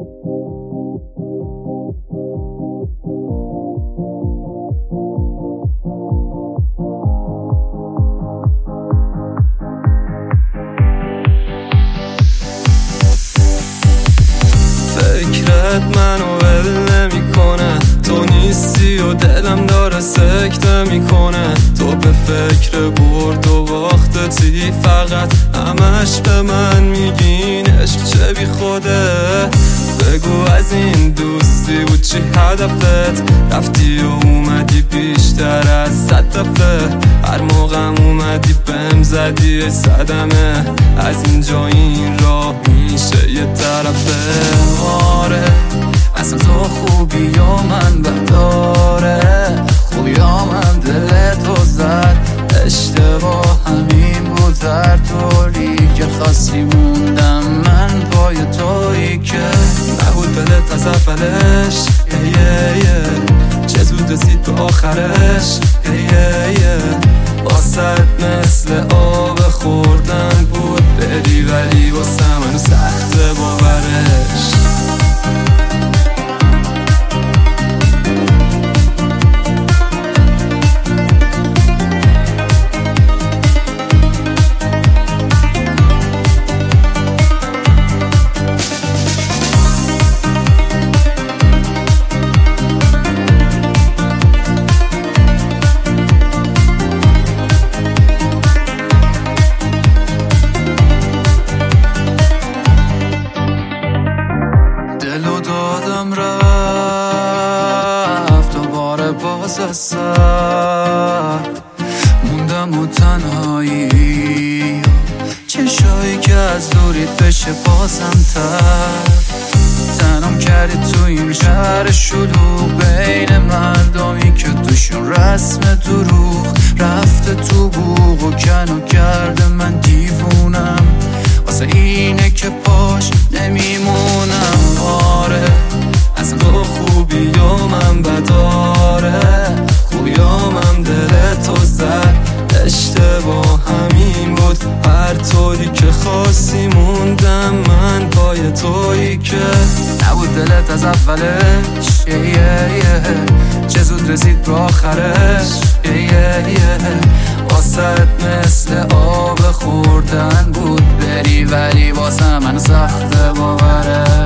فکرت منو ول نمیکنه، تو نیستی و دلم داره سکته میکنه. تو به فکر برد و باختتی، فقط همش به من میگین عشق چه بی خوده. بگو از این دوستی بود چی هدفت؟ رفتی و اومدی بیشتر از 100 دفعه، هر موقعم اومدی بهم زدی صدمه. از اینجا این راه میشه یه طرفه. آره اصلا تو خوبی یا من بداره، خوبی یا من دل تو زد. اشتباه همین بود، هر طوری که خواستی موندم من پای تویی که نبود دلت از اولش. چه زود رسید به آخرش. واسه مثل آب خوردن بود بری، ولی واسه منو سخته باورش. دلو دادم رفت دوباره باز از سر، موندم و تنهایی، چشایی که از دوریت بشه بازم تر. تنم کردی تو این شهر شلوغ، بین مردمی که توشون رسم دروغ. رفته تو بوق و کن و کرده من دیوونم، واسه اینه که پاش نمیمونم. آره اصلا تو خوبی یا من بداره، خوبی یا من دل تو زد. اشتباه همین بود، هر طوری که خواستی موندم من پای تویی که نبود دلت از اولش. چه زود رسید به آخرش. واسه مثل آب خوردن بود بری، ولی واسه من سخته باورش.